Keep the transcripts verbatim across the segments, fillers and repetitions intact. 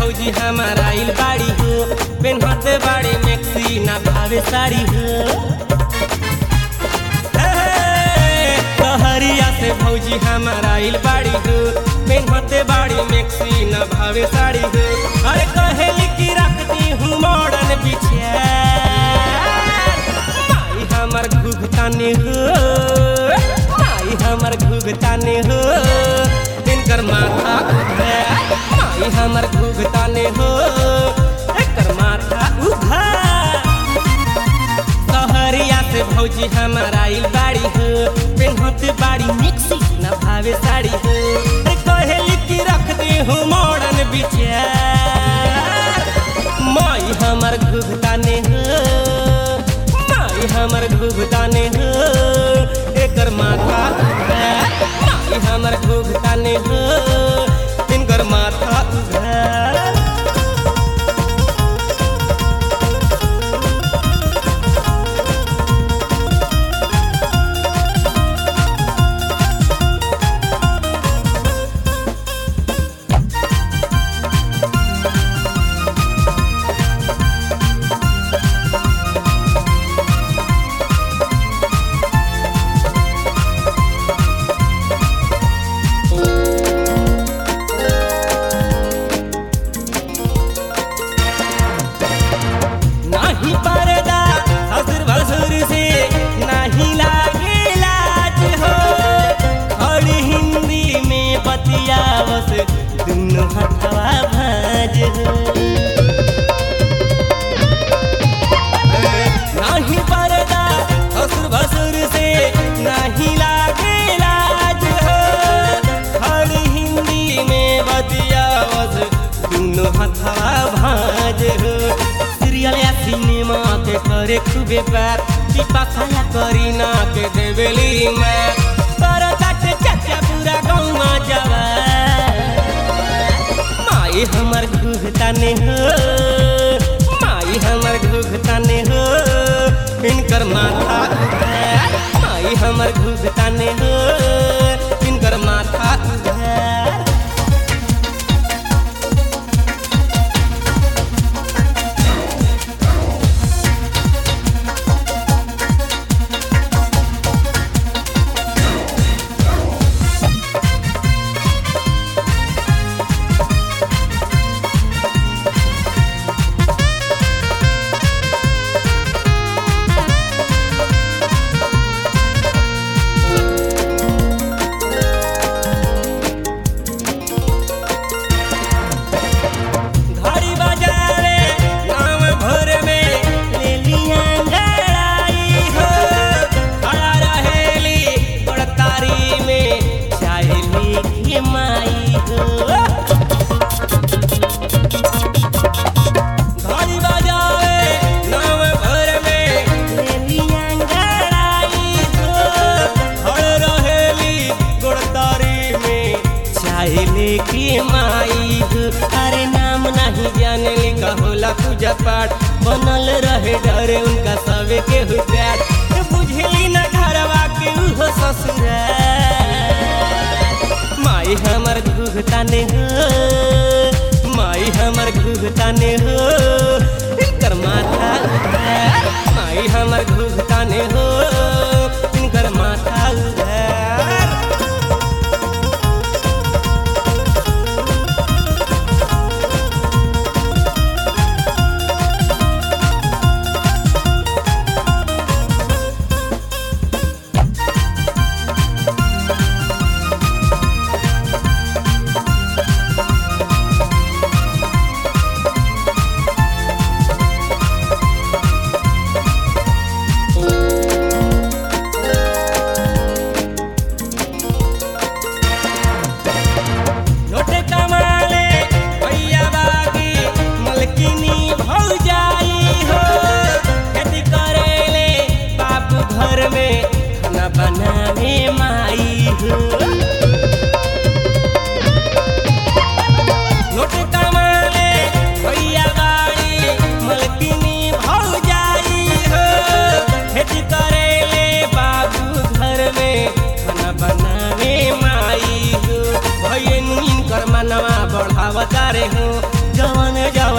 भौजी हमारा आइल बाड़ी हो, पेन्हते बाड़ी मैक्सी ना भावे साड़ी हो। सहरिया से भौजी हमारा आइल बाड़ी हो, पेन्हते बाड़ी मैक्सी ना भावे साड़ी हो। अरे कहेली की रखती हूँ मॉडर्न बिछिया, माई हमर घुघताने हो, माई हमर घुघताने हो, इनकर माथा उघार, माई हमर घुघताने हो, इनकर माथा उघार। सहरिया से भौजी हमारा आइल बाड़ी हो, पेन्हते बाड़ी मिक्सी ना भावे साड़ी हो। कहेली की रखती हूँ मॉडर्न विचार, माई हमर घुघताने हो, माई हमर घुघताने हो, एकर माथा उघार, माई हमर घुघताने हो, इनकर माथा उघार। नहीं पर्दा ससुर भसुर से नहीं लागे लाज हो, हर हिंदी में बतियावस दुनो हथवा भाज हो। सीरियल या सिनेमा के करे खूबे बात, दीपा खाया करी ना के देवेली में कर काटे चाचा पूरा गाँव में जावा। माई हमर घुघताने हो, माई हमर घुघताने हो, इनकर माथा उघार, माई हमर घुघताने हो, इनकर माथा उघार। अरे नाम नहीं जाने लिखा होला पूजा पाठ, बनल रहे डरे उनका सबे के हुप्यार। बुझली न घरवा के उहो ससुराल, माई हमर घुघताने हो, माई हमर घुघताने हो, इनकर माथा उघार, माई हमर घुघताने हो, इनकर माथा उघार। बनावे माई हो, नोट कमाले भैया बाड़ी मलकिनी भौजाई हो, खेती करेले बाबू घर में खाना बनावे माई हो। भैया इनकर मनवा बढ़ावता रे हो, जवन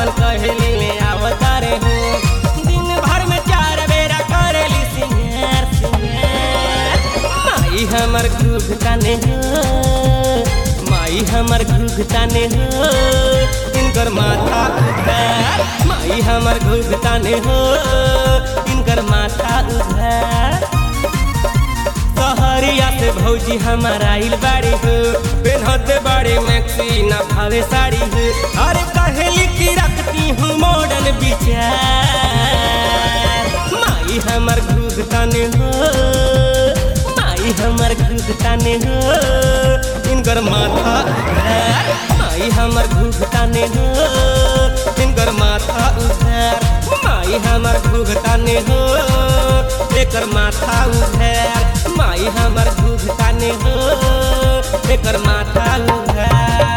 हमर कहेली ले आवतारे हो दिन भर में चार बेरा करेली सिंगार सिंगार माई हमर घूघ ताने हो माई हमर घूघ ताने हो इनकर माथा उधार माई हमर घूघ ताने हो इनकर माथा उधार सहरिया से भौजी हमार आइल बाड़ी हो पेन्हते बाड़ी मैक्सी ना भावे साड़ी हो अरे कहेली की रखती हूँ मॉडर्न विचार माई हमर घूघ ताने हो माई हमर घूघ ताने हो इनकर माथा उधार माई हमर घूघ ताने हो इनकर माथा उधार माई हमर घूघ ताने हो एकर माथा उधार माई हमर घूघ ताने हो एकर माथा उधार।